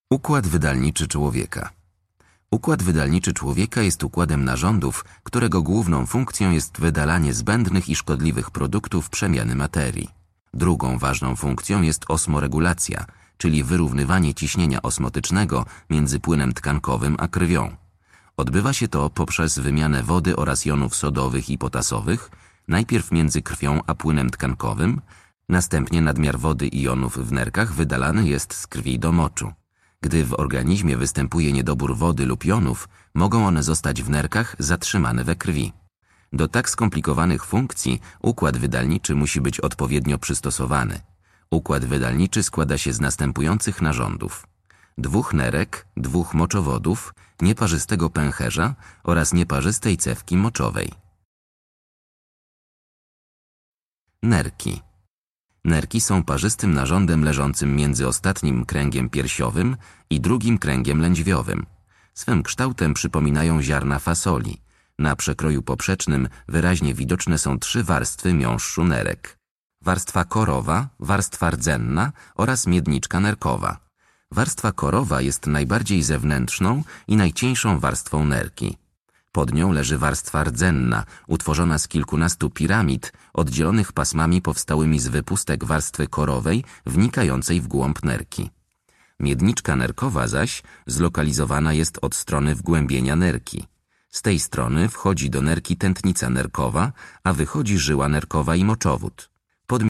Układ wydalniczy człowieka. Układ wydalniczy człowieka jest układem narządów, którego główną funkcją jest wydalanie zbędnych i szkodliwych produktów przemiany materii. Drugą ważną funkcją jest osmoregulacja, czyli wyrównywanie ciśnienia osmotycznego między płynem tkankowym a krwią. Odbywa się to poprzez wymianę wody oraz jonów sodowych i potasowych, najpierw między krwią a płynem tkankowym, następnie nadmiar wody i jonów w nerkach wydalany jest z krwi do moczu. Gdy w organizmie występuje niedobór wody lub jonów, mogą one zostać w nerkach zatrzymane we krwi. Do tak skomplikowanych funkcji układ wydalniczy musi być odpowiednio przystosowany. Układ wydalniczy składa się z następujących narządów: 2 nerek, 2 moczowodów, nieparzystego pęcherza oraz nieparzystej cewki moczowej. Nerki. Nerki są parzystym narządem leżącym między ostatnim kręgiem piersiowym i drugim kręgiem lędźwiowym. Swym kształtem przypominają ziarna fasoli. Na przekroju poprzecznym wyraźnie widoczne są 3 warstwy miąższu nerek: warstwa korowa, warstwa rdzenna oraz miedniczka nerkowa. Warstwa korowa jest najbardziej zewnętrzną i najcieńszą warstwą nerki. Pod nią leży warstwa rdzenna, utworzona z kilkunastu piramid, oddzielonych pasmami powstałymi z wypustek warstwy korowej, wnikającej w głąb nerki. Miedniczka nerkowa zaś zlokalizowana jest od strony wgłębienia nerki. Z tej strony wchodzi do nerki tętnica nerkowa, a wychodzi żyła nerkowa i moczowód.